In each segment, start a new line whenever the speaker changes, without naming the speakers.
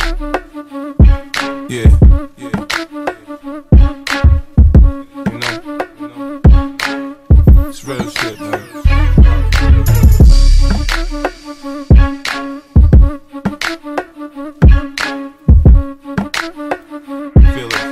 Yeah, yeah. You know, it's real shit, man. Feel it.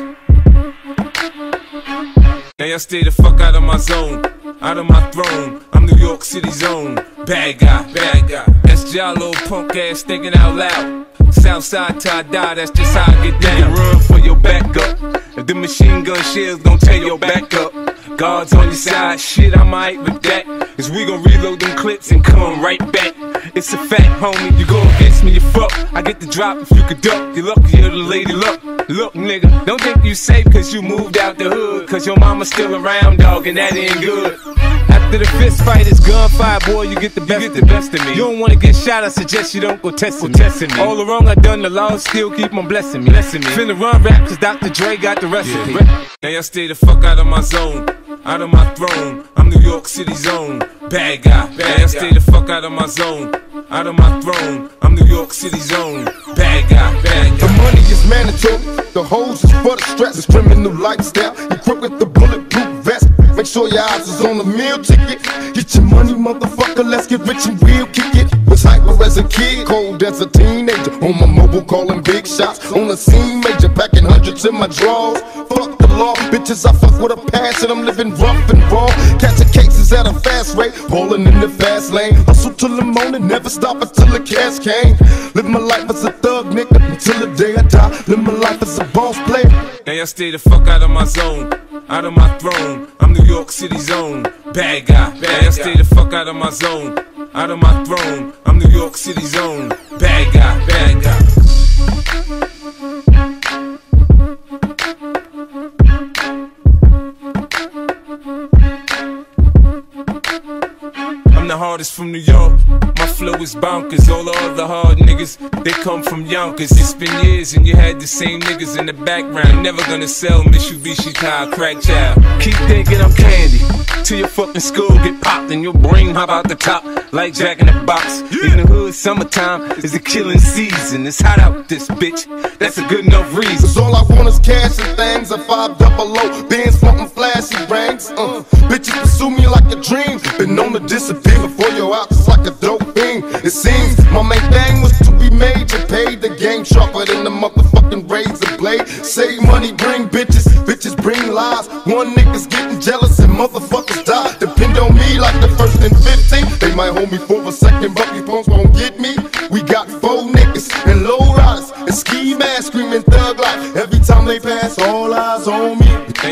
Now y'all stay the fuck out of my zone, out of my throne. I'm New York City's own bad guy, bad guy. That's y'all little punk ass thinking out loud. Southside till I die, that's just how I get down. Run for your backup. If the machine gun shells gon' tear your back up, guards on your side, shit, I'm alright with that. Cause we gon' reload them clips and come right back. It's a fact, homie, you go against me, you fuck. I get the drop if you could duck. You lucky you're the lady luck. Look, nigga, don't think you safe cause you moved out the hood. Cause your mama's still around, dog, and that ain't good. After the fist fight, it's gunfire, boy, you get the best of me. You don't wanna get shot, I suggest you don't go testing me. All the wrong I done, the law still keep on blessing me. Finna run rap cause Dr. Dre got the recipe. Now y'all stay the fuck out of my zone, out of my throne. I'm New York City's own bad guy. Now y'all stay the fuck out of my zone, out of my throne. I'm New York City's own bad guy, bad guy.
The money is mandatory, the hoes is for the stress. It's criminal lifestyle, equipped with the bulletproof vest. Make sure your eyes is on the meal ticket. Get your money, motherfucker, let's get rich and we'll kick it. Was hyper as a kid, cold as a teenager. On my mobile calling big shots, on the scene major. Packing hundreds in my drawers. Fuck the law, bitches, I fuck with a passion. I'm living rough and raw, catching cases at a fast rate, rolling in the fast lane. Hustle till the morning, never stop until the cash came. Live my life as a thug, nigga, until the day I die. Live my life as a boss player.
Now y'all stay the fuck out of my zone, out of my throne. I'm New York City's own bad guy. Now y'all stay the fuck out of my zone, out of my throne. I'm New York City's own bad guy, bad guy. I'm the hardest from New York, my flow is bonkers. All the other hard niggas, they come from Yonkers. It's been years and you had the same niggas in the background. Never gonna sell Mitsubishi car crack child. Keep thinking I'm candy, till your fucking skull get popped and your brain hop out the top like Jack in the Box. In the hood, summertime is the killing season. It's hot out this bitch, that's a good enough reason.
Cause all I want is cash and things, a 500, Benz wantin' flashy rings. Bitches pursue me like a dream, been known to disappear before your out just like a dope fiend. It seems my main thing was to be major, paid the game sharper than the motherfucking razor blade. Save money, bring bitches, bitches bring lies. One nigga's getting jealous and motherfuckers die. Depend on me like the first and 15. They might hold me for a second, but these punks won't get me. We got 4 niggas and low riders and ski masks screaming thug life. Every time they pass, all eyes on me.